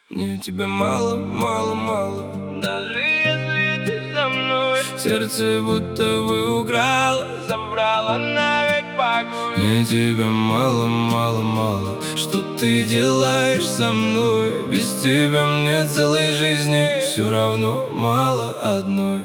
Мне тебя мало, мало, мало. Даже если ты со мной, сердце будто бы украла, забрала навек покой. Мне тебя мало, мало, мало. Что ты делаешь со мной? Без тебя мне целой жизни все равно мало одной.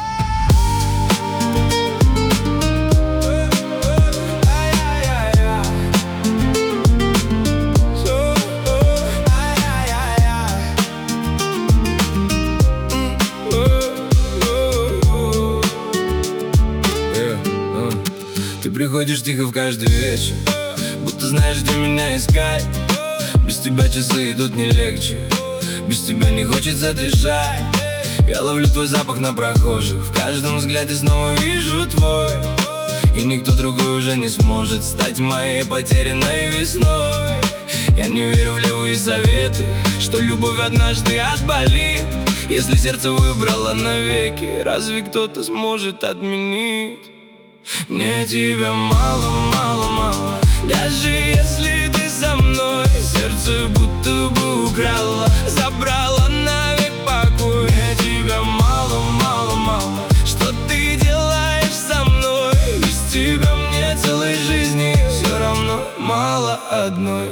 Ты приходишь тихо в каждый вечер, будто знаешь, где меня искать. Без тебя часы идут не легче, без тебя не хочется дышать. Я ловлю твой запах на прохожих, в каждом взгляде снова вижу твой. И никто другой уже не сможет стать моей потерянной весной. Я не верю в левые советы, что любовь однажды отболит. Если сердце выбрало навеки, разве кто-то сможет отменить? Мне тебя мало, мало, мало. Даже если ты со мной, сердце будто бы украла, забрала навек покой. Мне тебя мало, мало, мало. Что ты делаешь со мной? Без тебя мне целой жизни все равно мало одной.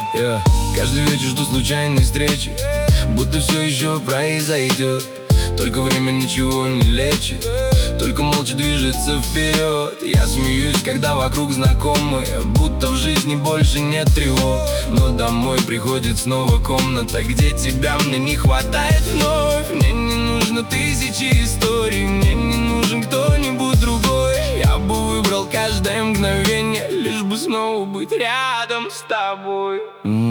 Каждый вечер жду случайной встречи, будто все еще произойдет. Только время ничего не лечит, только молча движется вперед. Я смеюсь, когда вокруг знакомые, будто в жизни больше нет тревог. Но домой приходит снова комната, где тебя мне не хватает вновь. Мне не нужно тысячи историй, мне не нужен кто-нибудь другой. Я бы выбрал каждое мгновение, лишь бы снова быть рядом с тобой.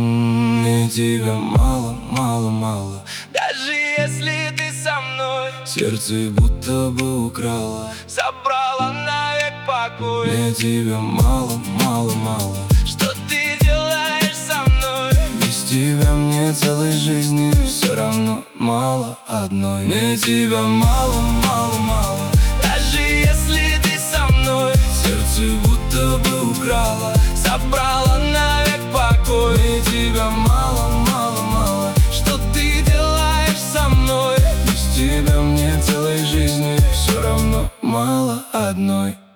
Мне тебя мало, мало, мало. Даже если ты со мной, сердце будто бы украла, забрала навек покой. Мне тебя мало, мало, мало. Что ты делаешь со мной? Без тебя мне целой жизни все равно мало одной. Мне тебя мало, мало, мало. Даже если ты со мной, сердце будто бы украла, забрала навек покой. Мне тебя мало, мало, мало. Что ты делаешь со мной? Без тебя мне целой жизни все равно мало одной.